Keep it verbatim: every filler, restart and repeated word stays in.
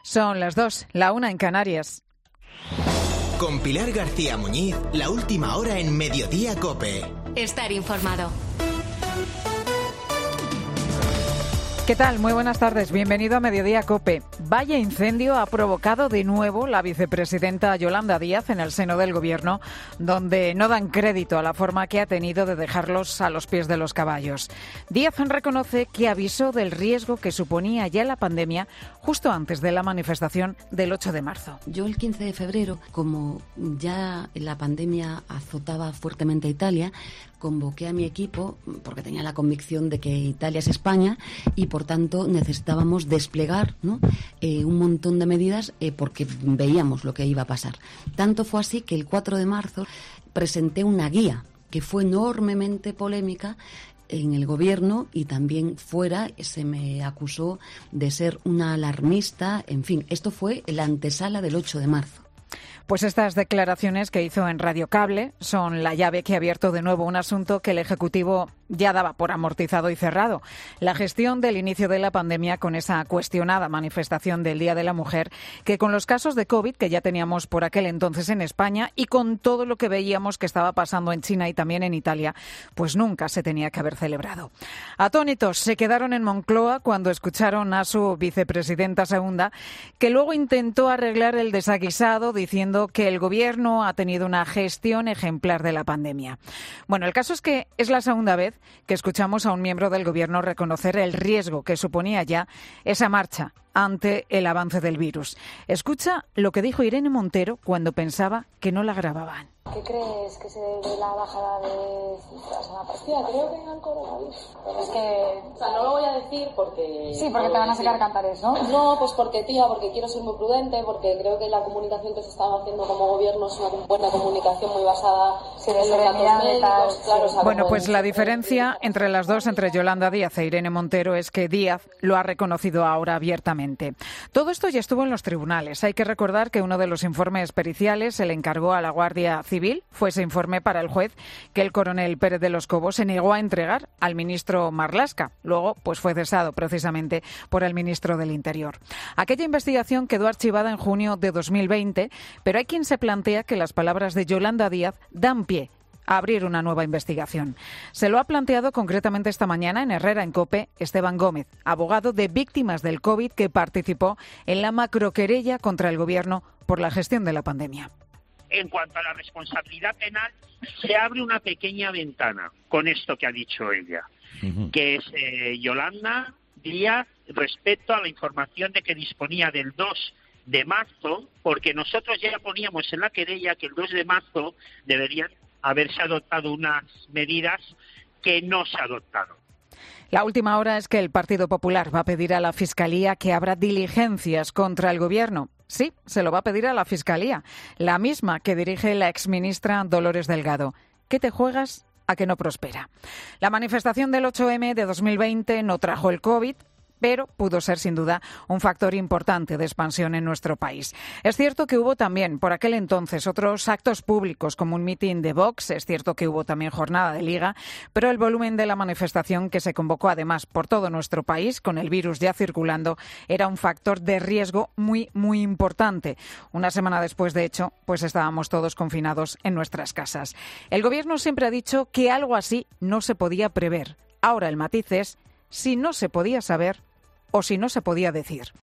Son las dos, la una en Canarias. Con Pilar García Muñiz, la última hora en Mediodía COPE. Estar informado. ¿Qué tal? Muy buenas tardes. Bienvenido a Mediodía COPE. Vaya incendio ha provocado de nuevo la vicepresidenta Yolanda Díaz en el seno del Gobierno, donde no dan crédito a la forma que ha tenido de dejarlos a los pies de los caballos. Díaz reconoce que avisó del riesgo que suponía ya la pandemia justo antes de la manifestación del ocho de marzo. Yo el quince de febrero, como ya la pandemia azotaba fuertemente a Italia, convoqué a mi equipo porque tenía la convicción de que Italia es España y por tanto necesitábamos desplegar, ¿no? eh, un montón de medidas eh, porque veíamos lo que iba a pasar. Tanto fue así que el cuatro de marzo presenté una guía que fue enormemente polémica en el Gobierno y también fuera. Se me acusó de ser una alarmista. En fin, esto fue la antesala del ocho de marzo. Pues estas declaraciones que hizo en Radio Cable son la llave que ha abierto de nuevo un asunto que el Ejecutivo ya daba por amortizado y cerrado. La gestión del inicio de la pandemia con esa cuestionada manifestación del Día de la Mujer, que con los casos de COVID que ya teníamos por aquel entonces en España y con todo lo que veíamos que estaba pasando en China y también en Italia, pues nunca se tenía que haber celebrado. Atónitos se quedaron en Moncloa cuando escucharon a su vicepresidenta segunda, que luego intentó arreglar el desaguisado diciendo que el Gobierno ha tenido una gestión ejemplar de la pandemia. Bueno, el caso es que es la segunda vez que escuchamos a un miembro del Gobierno reconocer el riesgo que suponía ya esa marcha ante el avance del virus. Escucha lo que dijo Irene Montero cuando pensaba que no la grababan. ¿Qué crees que se debe la bajada de cifras a la partida? Creo que eran coronavirus. Pero es que... O sea, no lo voy a decir porque... Sí, porque te van a sacar cantares, ¿no? No, pues porque, tía, porque quiero ser muy prudente, porque creo que la comunicación que se está haciendo como Gobierno es una buena comunicación muy basada sí, en los datos médicos. Claro, o sea, bueno, como... pues la diferencia entre las dos, entre Yolanda Díaz e Irene Montero, es que Díaz lo ha reconocido ahora abiertamente. Todo esto ya estuvo en los tribunales. Hay que recordar que uno de los informes periciales se le encargó a la Guardia Civil. Fue ese informe para el juez que el coronel Pérez de los Cobos se negó a entregar al ministro Marlaska. Luego, pues fue cesado precisamente por el ministro del Interior. Aquella investigación quedó archivada en junio de dos mil veinte, pero hay quien se plantea que las palabras de Yolanda Díaz dan pie a abrir una nueva investigación. Se lo ha planteado concretamente esta mañana en Herrera en COPE Esteban Gómez, abogado de víctimas del COVID que participó en la macroquerella contra el Gobierno por la gestión de la pandemia. En cuanto a la responsabilidad penal, se abre una pequeña ventana con esto que ha dicho ella, uh-huh. que es eh, Yolanda Díaz respecto a la información de que disponía del dos de marzo, porque nosotros ya poníamos en la querella que el dos de marzo deberían haberse adoptado unas medidas que no se adoptaron. La última hora es que el Partido Popular va a pedir a la Fiscalía que abra diligencias contra el Gobierno. Sí, se lo va a pedir a la Fiscalía, la misma que dirige la exministra Dolores Delgado. ¿Qué te juegas a que no prospera? La manifestación del ocho eme de dos mil veinte no trajo el COVID, pero pudo ser sin duda un factor importante de expansión en nuestro país. Es cierto que hubo también por aquel entonces otros actos públicos como un mitin de Vox, es cierto que hubo también jornada de Liga, pero el volumen de la manifestación que se convocó además por todo nuestro país con el virus ya circulando era un factor de riesgo muy, muy importante. Una semana después, de hecho, pues estábamos todos confinados en nuestras casas. El Gobierno siempre ha dicho que algo así no se podía prever. Ahora el matiz es si no se podía saber o si no se podía decir.